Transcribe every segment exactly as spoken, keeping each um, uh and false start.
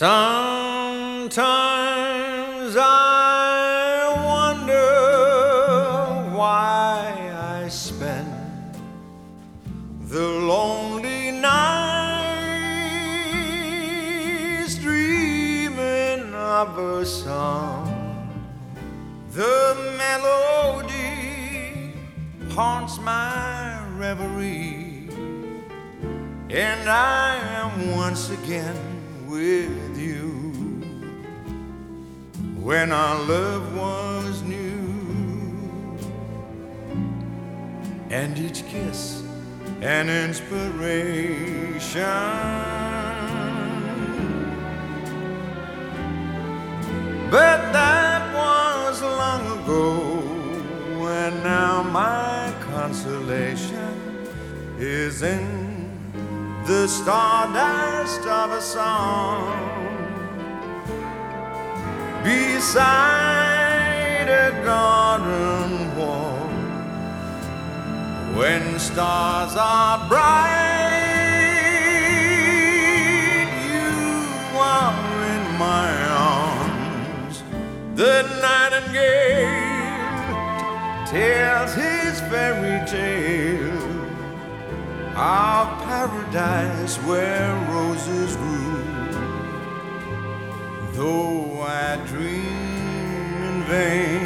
Sometimes I wonder why I spend the lonely nights dreaming of a song. The melody haunts my reverie, and I am once again with you when our love was new, and each kiss an inspiration. But that was long ago, and now my consolation is in the stardust of a song beside a garden wall. When stars are bright, you are in my arms. The nightingale tells his fairy tale of paradise where roses grew. Though I dream in vain,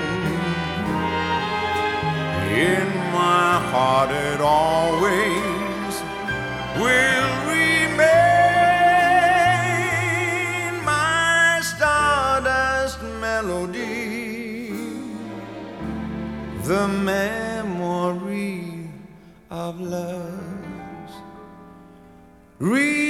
in my heart it always will remain, my stardust melody, the memory of love's real.